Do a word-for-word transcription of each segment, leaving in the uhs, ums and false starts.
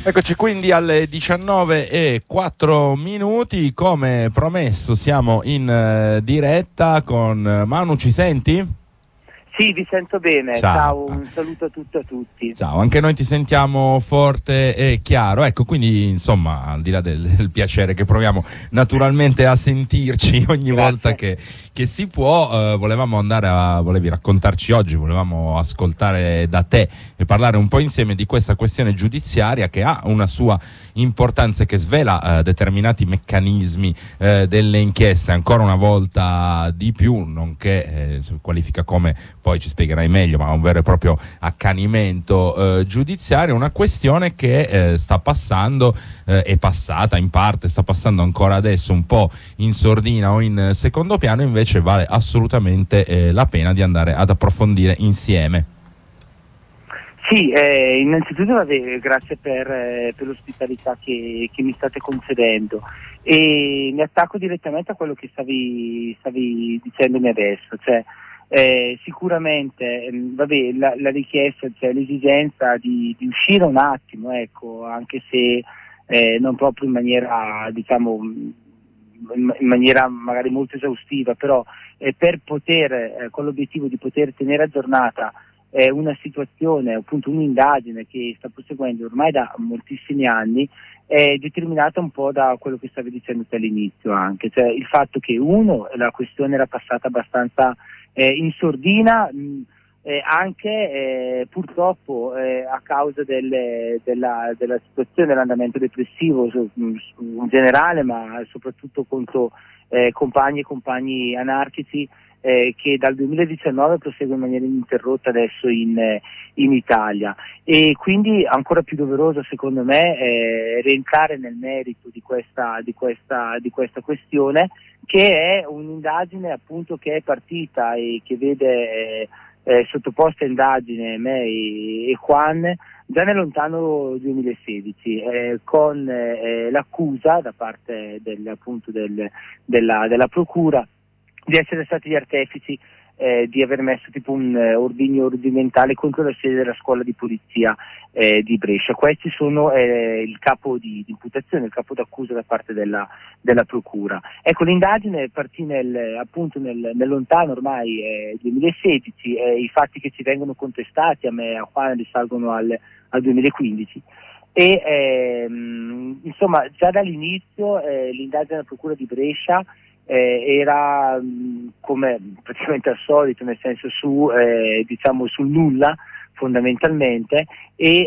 Eccoci quindi alle diciannove e quattro minuti, come promesso siamo in uh, diretta con Manu, ci senti? Sì, vi sento bene, ciao, ciao, un saluto a tutti e a tutti. Ciao, anche noi ti sentiamo forte e chiaro, ecco, quindi insomma, al di là del, del piacere che proviamo naturalmente a sentirci ogni Grazie. volta che, che si può, eh, volevamo andare a, volevi raccontarci oggi, volevamo ascoltare da te e parlare un po' insieme di questa questione giudiziaria che ha una sua importanza e che svela eh, determinati meccanismi eh, delle inchieste, ancora una volta di più, nonché eh, qualifica come, poi ci spiegherai meglio, ma un vero e proprio accanimento eh, giudiziario, una questione che eh, sta passando, eh, è passata in parte, sta passando ancora adesso un po' in sordina o in secondo piano, invece vale assolutamente eh, la pena di andare ad approfondire insieme. Sì, eh, innanzitutto vabbè, grazie per, eh, per l'ospitalità che, che mi state concedendo, e mi attacco direttamente a quello che stavi, stavi dicendomi adesso, cioè eh, sicuramente ehm, vabbè, la, la richiesta, cioè l'esigenza di, di uscire un attimo, ecco, anche se eh, non proprio in maniera, diciamo, in, in maniera magari molto esaustiva, però eh, per poter, eh, con l'obiettivo di poter tenere aggiornata è una situazione, appunto un'indagine che sta proseguendo ormai da moltissimi anni, è determinata un po' da quello che stavi dicendo te all'inizio anche, cioè il fatto che uno, la questione era passata abbastanza eh, in sordina, mh, eh, anche eh, purtroppo eh, a causa delle, della, della situazione dell'andamento depressivo su, su, in generale, ma soprattutto contro eh, compagni e compagni anarchici, Eh, che dal duemiladiciannove prosegue in maniera ininterrotta adesso in, eh, in Italia, e quindi ancora più doveroso secondo me eh, rientrare nel merito di questa, di, questa, di questa questione, che è un'indagine appunto che è partita e che vede eh, eh, sottoposta a indagine me e, e Juan già nel lontano duemilasedici, eh, con eh, l'accusa da parte del, appunto del, della, della procura di essere stati gli artefici eh, di aver messo tipo un eh, ordigno ordinamentale contro la sede della scuola di polizia eh, di Brescia. Questi sono eh, il capo di, di imputazione, il capo d'accusa da parte della, della procura. Ecco, l'indagine partì nel, appunto nel, nel lontano ormai eh, duemilasedici, eh, i fatti che ci vengono contestati a me e a Juan risalgono al, al duemilaquindici. E ehm, insomma già dall'inizio eh, l'indagine della procura di Brescia Eh, era mh, come praticamente al solito, nel senso su eh, diciamo sul nulla fondamentalmente, e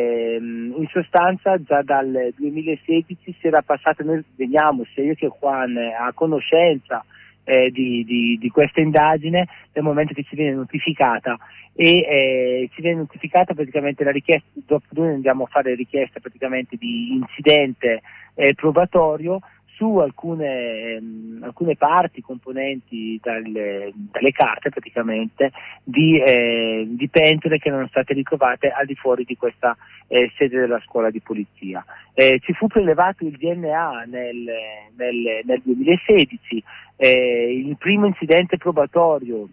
ehm, in sostanza già dal duemilasedici si era passato, noi veniamo sia io che Juan a conoscenza eh, di, di, di questa indagine nel momento che ci viene notificata, e eh, ci viene notificata praticamente la richiesta, dopo noi andiamo a fare richiesta praticamente di incidente eh, probatorio su alcune, ehm, alcune parti, componenti dalle, dalle carte praticamente di, eh, di pentole che erano state ricovate al di fuori di questa eh, sede della scuola di polizia. Eh, ci fu prelevato il D N A nel, nel, nel duemilasedici, eh, il primo incidente probatorio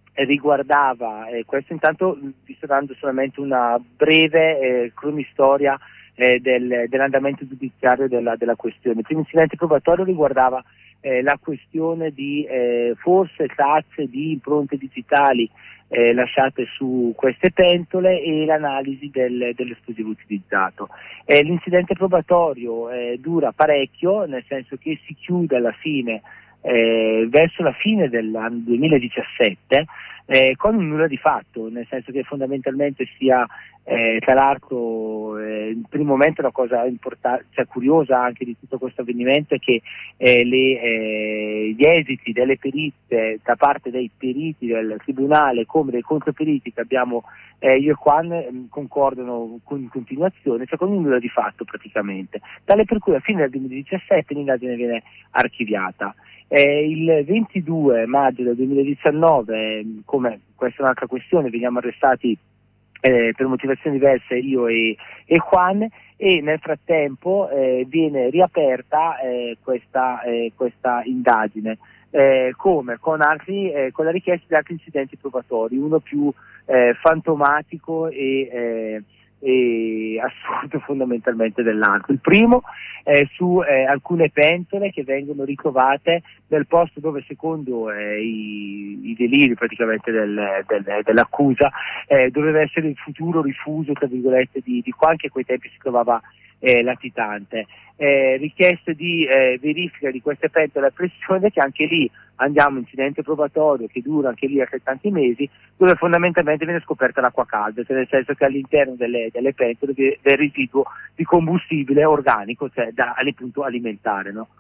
riguardava, eh, questo intanto vi sto dando solamente una breve eh, cronistoria Eh, del, dell'andamento giudiziario della, della questione. Il primo incidente probatorio riguardava eh, la questione di eh, forse tracce di impronte digitali eh, lasciate su queste pentole e l'analisi del, dell'esplosivo utilizzato. Eh, l'incidente probatorio eh, dura parecchio, nel senso che si chiude alla fine, eh, verso la fine dell'anno duemiladiciassette, eh, con un nulla di fatto, nel senso che fondamentalmente sia eh, tra l'altro eh, in primo momento la cosa importante, cioè curiosa anche di tutto questo avvenimento, è che eh, le, eh, gli esiti delle perizie da parte dei periti del tribunale come dei controperiti che abbiamo eh, io e Juan eh, concordano con, in continuazione, cioè con un nulla di fatto praticamente, tale per cui a fine del duemiladiciassette l'indagine viene archiviata. Eh, il ventidue maggio del duemiladiciannove, come questa è un'altra questione, veniamo arrestati eh, per motivazioni diverse io e, e Juan, e nel frattempo eh, viene riaperta eh, questa, eh, questa indagine. Eh, come? Con, altri, eh, con la richiesta di altri incidenti probatori, uno più eh, fantomatico e, eh, e assurdo fondamentalmente dell'altro. Il primo è su eh, alcune pentole che vengono ritrovate nel posto dove, secondo eh, i, i deliri praticamente del, del, dell'accusa, eh, doveva essere il futuro rifuso, tra virgolette, di, di qua, anche a quei tempi si trovava eh, latitante. Eh, richieste di eh, verifica di queste pentole a pressione, che anche lì andiamo incidente probatorio che dura anche lì altrettanti mesi, dove fondamentalmente viene scoperta l'acqua calda, cioè nel senso che all'interno delle, delle pentole vi è residuo di combustibile organico, cioè da appunto alimentare, no?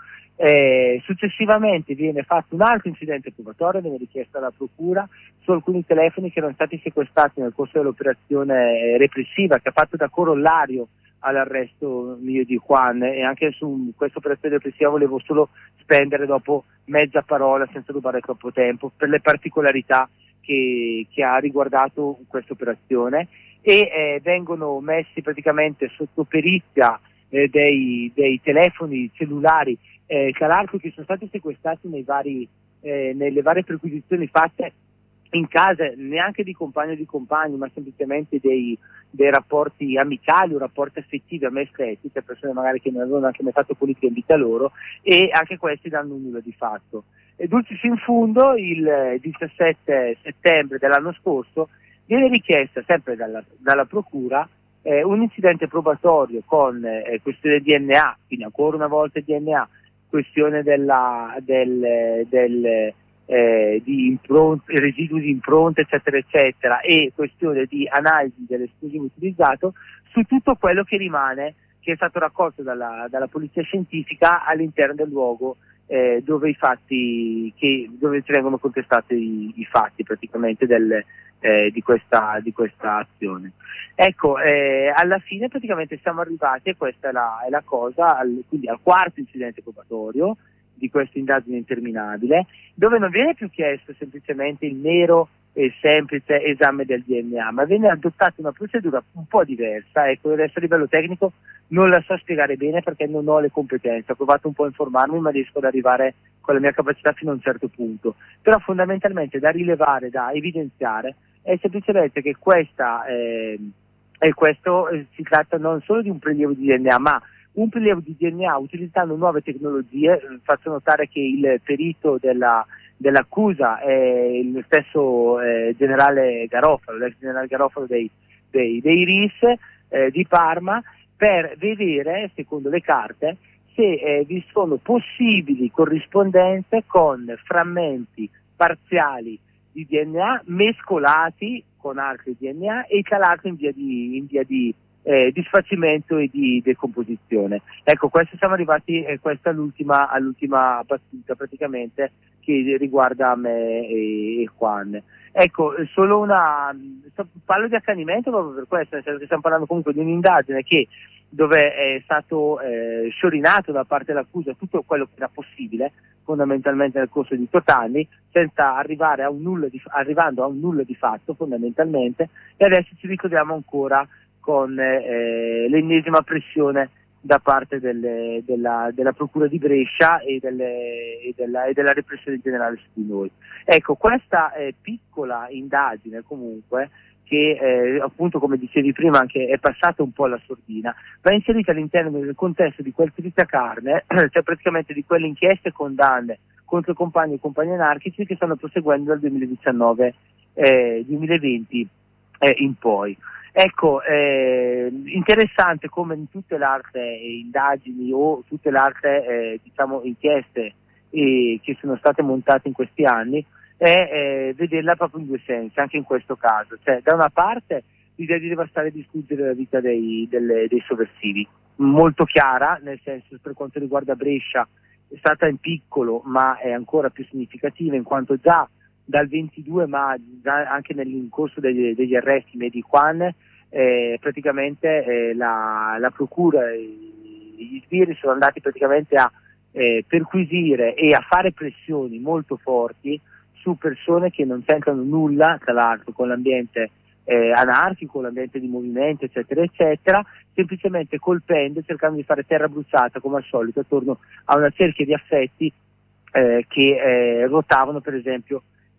Eh, successivamente viene fatto un altro incidente probatorio, viene richiesta alla procura su alcuni telefoni che erano stati sequestrati nel corso dell'operazione repressiva, che ha fatto da corollario all'arresto mio di Juan, e anche su questa operazione repressiva volevo solo spendere dopo mezza parola senza rubare troppo tempo per le particolarità che, che ha riguardato questa operazione, e eh, vengono messi praticamente sotto perizia eh, dei, dei telefoni cellulari eh, tra l'altro che sono stati sequestrati nei vari, eh, nelle varie perquisizioni fatte in casa, neanche di compagni o di compagni, ma semplicemente dei, dei rapporti amicali o rapporti affettivi a me stretti, per persone magari che non avevano anche mai fatto politica in vita loro, e anche questi danno nulla di fatto. E dulcis in fundo, il diciassette settembre dell'anno scorso viene richiesta sempre dalla, dalla procura eh, un incidente probatorio con eh, questione D N A, quindi ancora una volta D N A, questione della, del, del Eh, di impronte, residui di impronte eccetera eccetera, e questione di analisi dell'esplosivo utilizzato su tutto quello che rimane, che è stato raccolto dalla, dalla polizia scientifica all'interno del luogo eh, dove i fatti che, dove ci vengono contestati i, i fatti praticamente del, eh, di, questa, di questa azione. Ecco, eh, alla fine praticamente siamo arrivati, e questa è la, è la cosa, al, quindi al quarto incidente probatorio di questa indagine interminabile, dove non viene più chiesto semplicemente il mero e semplice esame del D N A, ma viene adottata una procedura un po' diversa. Ecco, adesso a livello tecnico non la so spiegare bene perché non ho le competenze, ho provato un po' a informarmi, ma riesco ad arrivare con la mia capacità fino a un certo punto. Però fondamentalmente da rilevare, da evidenziare, è semplicemente che questa, eh, e questo eh, si tratta non solo di un prelievo di D N A, ma un prelievo di D N A utilizzando nuove tecnologie. Faccio notare che il perito della, dell'accusa è il stesso eh, generale Garofalo, l'ex generale Garofalo dei, dei, dei R I S eh, di Parma, per vedere, secondo le carte, se eh, vi sono possibili corrispondenze con frammenti parziali di D N A mescolati con altri D N A e tra l'altro in via di, in via di Eh, di sfacimento e di decomposizione. Ecco, questo siamo arrivati, eh, questa è l'ultima, all'ultima battuta praticamente che riguarda me e, e Juan. Ecco, solo una, parlo di accanimento proprio per questo, nel senso che stiamo parlando comunque di un'indagine che, dove è stato eh, sciorinato da parte dell'accusa tutto quello che era possibile, fondamentalmente nel corso di otto anni, senza arrivare a un nulla di, arrivando a un nulla di fatto fondamentalmente, e adesso ci ritroviamo ancora con eh, l'ennesima pressione da parte delle, della, della Procura di Brescia e, delle, e, della, e della repressione generale su di noi. Ecco, questa eh, piccola indagine comunque, che eh, appunto come dicevi prima anche è passata un po' alla sordina, va inserita all'interno del contesto di quel tritacarne, cioè praticamente di quelle inchieste e condanne contro compagni e compagni anarchici che stanno proseguendo dal duemiladiciannove eh, duemilaventi eh, in poi. Ecco, eh, interessante come in tutte le altre indagini o tutte le altre eh, diciamo inchieste eh, che sono state montate in questi anni è eh, vederla proprio in due sensi, anche in questo caso. Cioè, da una parte l'idea di devastare e distruggere la vita dei, delle, dei sovversivi, molto chiara, nel senso, per quanto riguarda Brescia è stata in piccolo ma è ancora più significativa, in quanto già dal ventidue maggio, anche nel corso degli, degli arresti di Juan, eh, praticamente eh, la, la procura e gli sbirri sono andati praticamente a eh, perquisire e a fare pressioni molto forti su persone che non c'entrano nulla, tra l'altro, con l'ambiente eh, anarchico, l'ambiente di movimento, eccetera, eccetera, semplicemente colpendo, cercando di fare terra bruciata, come al solito, attorno a una cerchia di affetti eh, che eh, ruotavano, per esempio,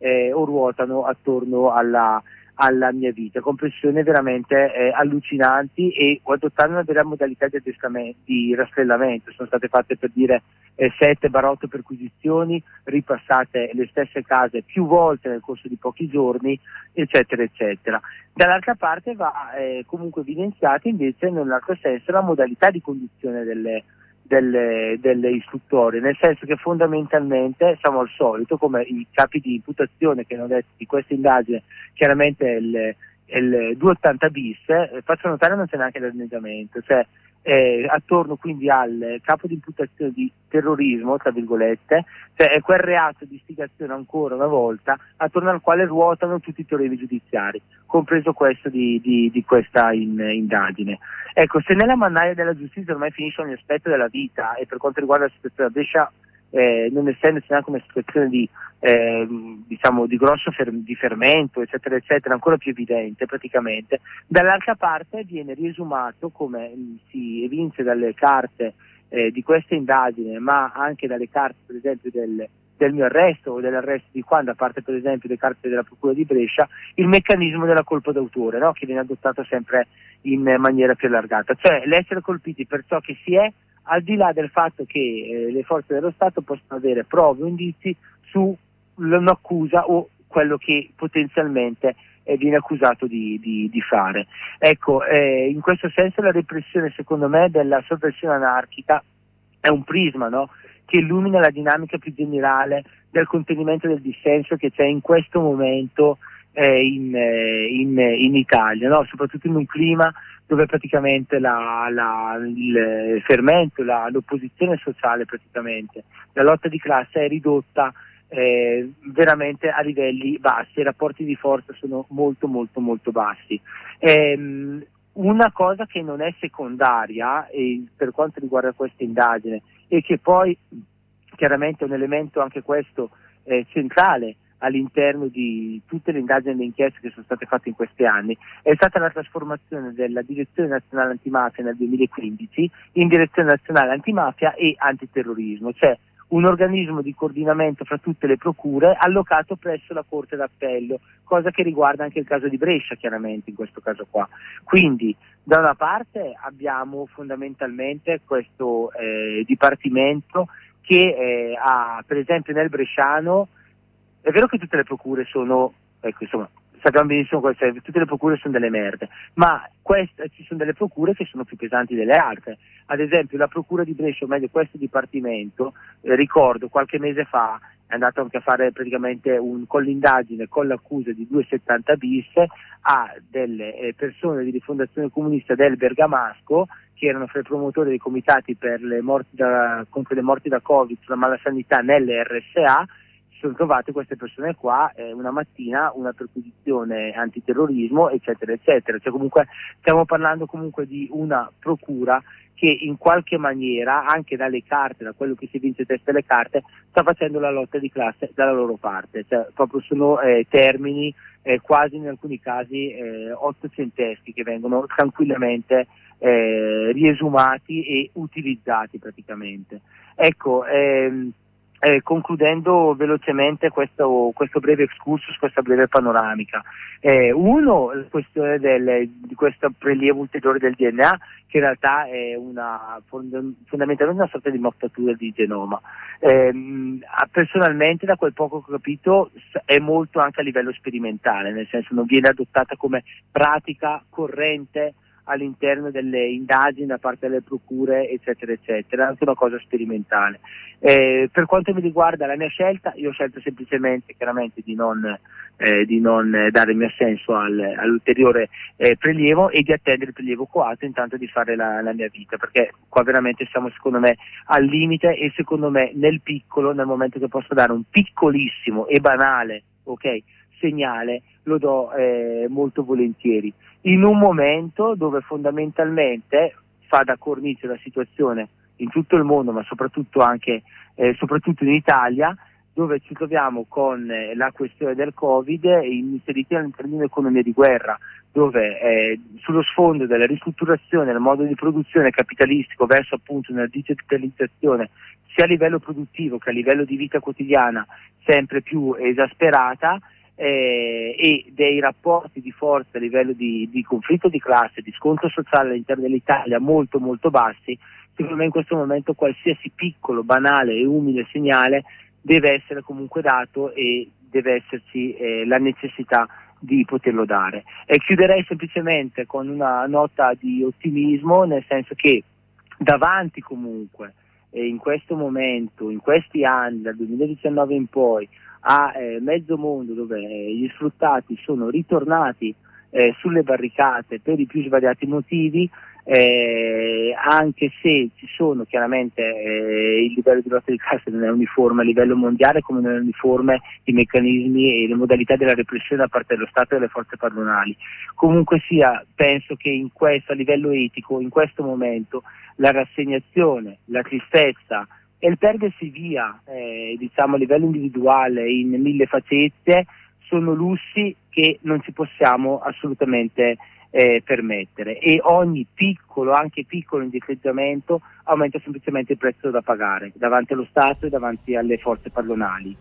eh, o ruotano attorno alla, alla mia vita, con pressioni veramente eh, allucinanti, e ho adottato una vera modalità di addestramento, di rastrellamento. Sono state fatte per dire eh, sette otto perquisizioni, ripassate le stesse case più volte nel corso di pochi giorni, eccetera eccetera. Dall'altra parte va eh, comunque evidenziata invece in un altro senso la modalità di conduzione delle delle, delle istruttorie, nel senso che fondamentalmente siamo al solito, come i capi di imputazione che hanno detto di questa indagine, chiaramente il, il duecentottanta bis, eh, faccio notare non c'è neanche l'anneggiamento, cioè eh, attorno quindi al capo di imputazione di terrorismo, tra virgolette, cioè è quel reato di istigazione ancora una volta attorno al quale ruotano tutti i teoremi giudiziari, compreso questo di, di, di questa in, indagine. Ecco, se nella mannaia della giustizia ormai finisce ogni aspetto della vita, e per quanto riguarda la situazione a Brescia, eh, non essendoci neanche una situazione di, eh, diciamo, di grosso fer- di fermento, eccetera, eccetera, ancora più evidente praticamente, dall'altra parte viene riesumato, come mh, si evince dalle carte eh, di questa indagine, ma anche dalle carte, per esempio, del, del mio arresto o dell'arresto di Juan, da parte per esempio delle carte della Procura di Brescia, il meccanismo della colpa d'autore, no? Che viene adottato sempre in maniera più allargata, cioè l'essere colpiti per ciò che si è, al di là del fatto che eh, le forze dello Stato possono avere prove o indizi su un'accusa o quello che potenzialmente eh, viene accusato di, di, di fare. Ecco, eh, in questo senso la repressione, secondo me, della sovversione anarchica è un prisma, no? Che illumina la dinamica più generale del contenimento del dissenso che c'è in questo momento eh, in, eh, in, in Italia, no? Soprattutto in un clima dove praticamente la, la, il fermento, la, l'opposizione sociale, praticamente la lotta di classe è ridotta eh, veramente a livelli bassi, i rapporti di forza sono molto molto molto bassi. Ehm, una cosa che non è secondaria eh, per quanto riguarda questa indagine, e che poi chiaramente è un elemento anche questo eh, centrale all'interno di tutte le indagini e le inchieste che sono state fatte in questi anni, è stata la trasformazione della Direzione Nazionale Antimafia nel duemilaquindici in Direzione Nazionale Antimafia e Antiterrorismo, cioè un organismo di coordinamento fra tutte le procure allocato presso la Corte d'Appello, cosa che riguarda anche il caso di Brescia, chiaramente in questo caso qua. Quindi da una parte abbiamo fondamentalmente questo eh, dipartimento che eh, ha, per esempio nel bresciano, è vero che tutte le procure sono, ecco, insomma, sappiamo benissimo questo, tutte le procure sono delle merde, ma queste, ci sono delle procure che sono più pesanti delle altre. Ad esempio la procura di Brescia, o meglio questo dipartimento, eh, ricordo qualche mese fa è andato anche a fare praticamente un, con l'indagine, con l'accusa di duecentosettanta bis a delle eh, persone di rifondazione comunista del Bergamasco, che erano fra i promotori dei comitati per le morti da, contro le morti da Covid, sulla malasanità nelle R S A. Sono trovate queste persone qua eh, una mattina, una perquisizione antiterrorismo, eccetera eccetera, cioè comunque stiamo parlando comunque di una procura che in qualche maniera, anche dalle carte, da quello che si evince testa alle carte, sta facendo la lotta di classe dalla loro parte, cioè proprio sono eh, termini eh, quasi in alcuni casi eh, ottocenteschi che vengono tranquillamente eh, riesumati e utilizzati praticamente. Ecco, ehm, Eh, concludendo velocemente questo, questo breve excursus, questa breve panoramica. Eh, uno, la questione del, di questo prelievo ulteriore del D N A, che in realtà è una, fondamentalmente una sorta di mappatura di genoma. Eh, personalmente, da quel poco che ho capito, è molto anche a livello sperimentale, nel senso non viene adottata come pratica corrente all'interno delle indagini da parte delle procure, eccetera eccetera, è anche una cosa sperimentale. Eh, per quanto mi riguarda la mia scelta, io ho scelto semplicemente chiaramente di non, eh, di non eh, dare il mio assenso al, all'ulteriore eh, prelievo e di attendere il prelievo coatto, intanto di fare la, la mia vita, perché qua veramente siamo secondo me al limite, e secondo me nel piccolo, nel momento che posso dare un piccolissimo e banale, ok, segnale, lo do eh, molto volentieri, in un momento dove fondamentalmente fa da cornice la situazione in tutto il mondo, ma soprattutto anche eh, soprattutto in Italia, dove ci troviamo con eh, la questione del Covid inseriti all'interno di un'economia di guerra, dove eh, sullo sfondo della ristrutturazione del modo di produzione capitalistico verso appunto una digitalizzazione sia a livello produttivo che a livello di vita quotidiana sempre più esasperata, eh, e dei rapporti di forza a livello di, di conflitto di classe, di scontro sociale all'interno dell'Italia molto molto bassi, secondo me in questo momento qualsiasi piccolo, banale e umile segnale deve essere comunque dato e deve esserci eh, la necessità di poterlo dare. E chiuderei semplicemente con una nota di ottimismo, nel senso che davanti comunque eh, in questo momento, in questi anni, dal duemiladiciannove in poi, a eh, mezzo mondo dove eh, gli sfruttati sono ritornati eh, sulle barricate per i più svariati motivi, eh, anche se ci sono chiaramente eh, il livello di lotta di classe non è uniforme a livello mondiale, come non è uniforme i meccanismi e le modalità della repressione da parte dello Stato e delle forze padronali. Comunque sia, penso che in questo, a livello etico, in questo momento la rassegnazione, la tristezza e il perdersi via eh, diciamo a livello individuale in mille facette sono lussi che non ci possiamo assolutamente Eh, permettere, e ogni piccolo, anche piccolo indifferenziamento aumenta semplicemente il prezzo da pagare davanti allo Stato e davanti alle forze padronali.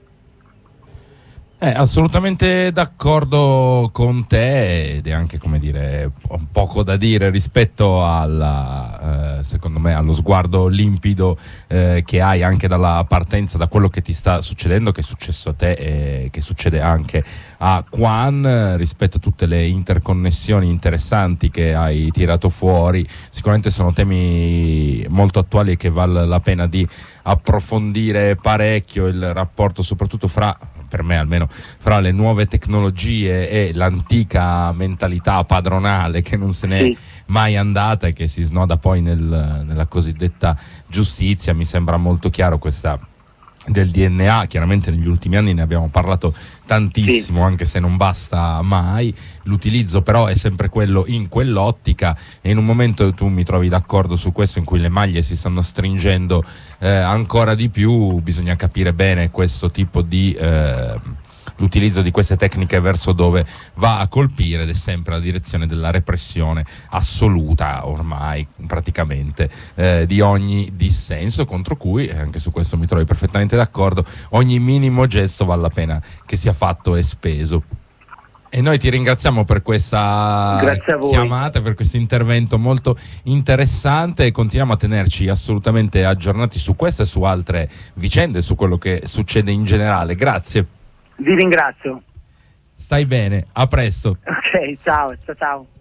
Eh, assolutamente d'accordo con te, ed è anche, come dire, un poco da dire rispetto alla, eh, secondo me, allo sguardo limpido eh, che hai anche dalla partenza, da quello che ti sta succedendo, che è successo a te e che succede anche a Quan, rispetto a tutte le interconnessioni interessanti che hai tirato fuori. Sicuramente sono temi molto attuali e che vale la pena di approfondire parecchio, il rapporto soprattutto fra, per me almeno, fra le nuove tecnologie e l'antica mentalità padronale che non se n'è sì. mai andata e che si snoda poi nel, nella cosiddetta giustizia. Mi sembra molto chiaro questa del D N A, chiaramente negli ultimi anni ne abbiamo parlato tantissimo, sì. anche se non basta mai, l'utilizzo però è sempre quello in quell'ottica, e in un momento, tu mi trovi d'accordo su questo, in cui le maglie si stanno stringendo eh, ancora di più, bisogna capire bene questo tipo di eh, l'utilizzo di queste tecniche verso dove va a colpire, ed è sempre la direzione della repressione assoluta ormai praticamente eh, di ogni dissenso, contro cui, anche su questo mi trovi perfettamente d'accordo, ogni minimo gesto vale la pena che sia fatto e speso. E noi ti ringraziamo per questa chiamata, per questo intervento molto interessante, e continuiamo a tenerci assolutamente aggiornati su questa e su altre vicende, su quello che succede in generale. Grazie. Vi ringrazio. Stai bene, a presto. Ok, ciao, ciao ciao.